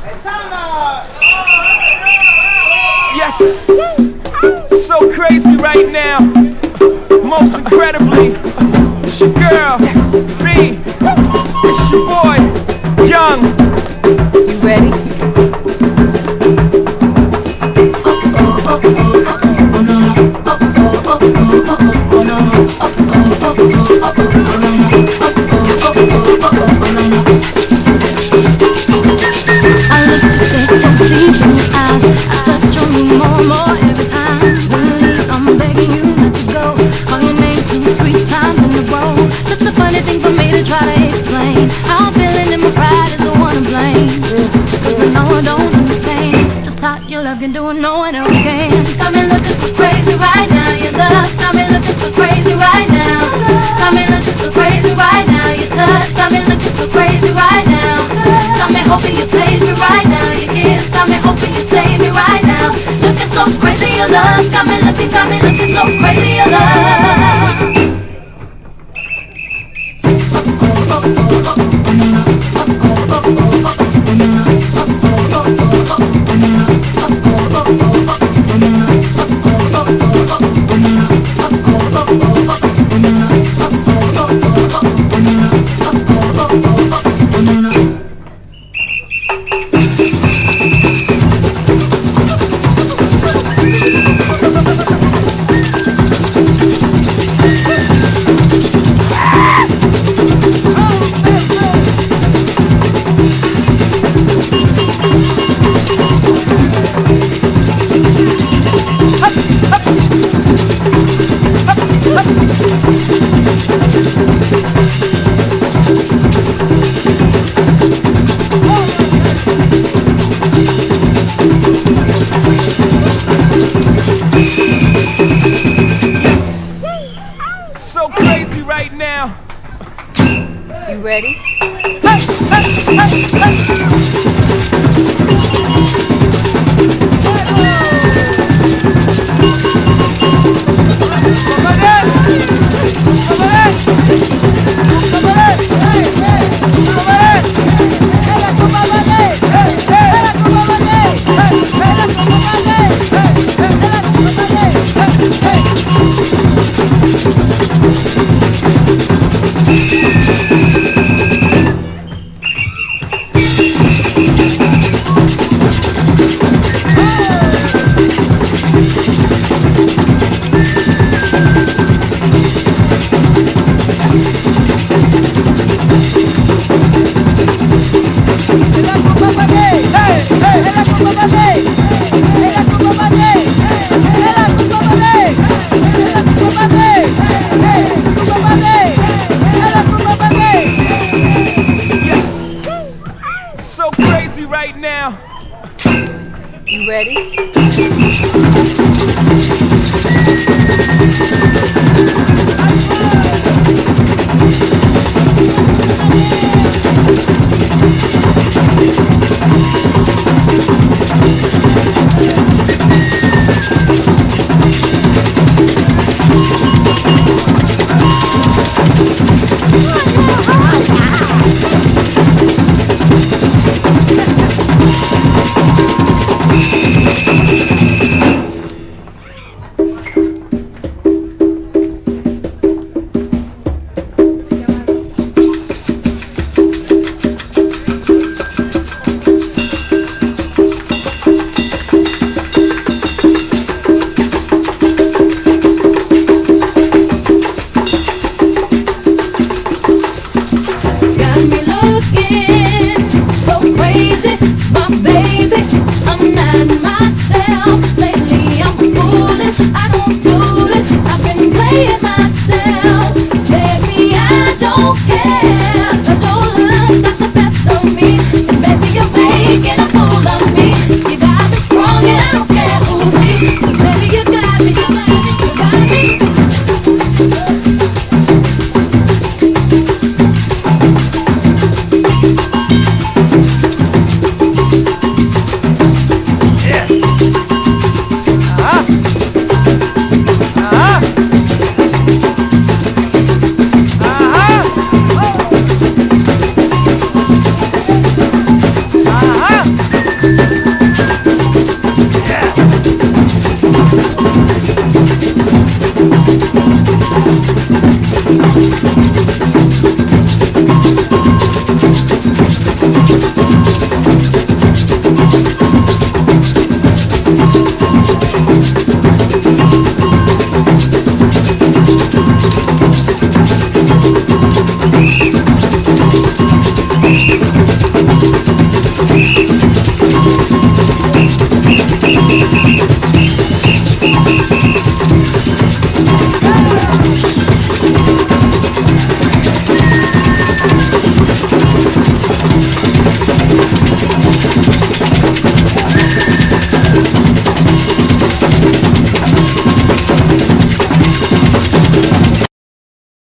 Yes, so crazy right now. Most incredibly, it's your girl, me. It's your boy, Young. You ready? Doing no one else can. Got me looking so crazy right now. Your love got me looking so crazy right now. Got me looking so crazy right now. Your touch got me looking so crazy right now. Got me hoping you save me right now. Your kiss got me hoping you save me right now. Looking so crazy, your love got me looking so crazy, your love. So crazy right now. You ready? So crazy right now. You ready? I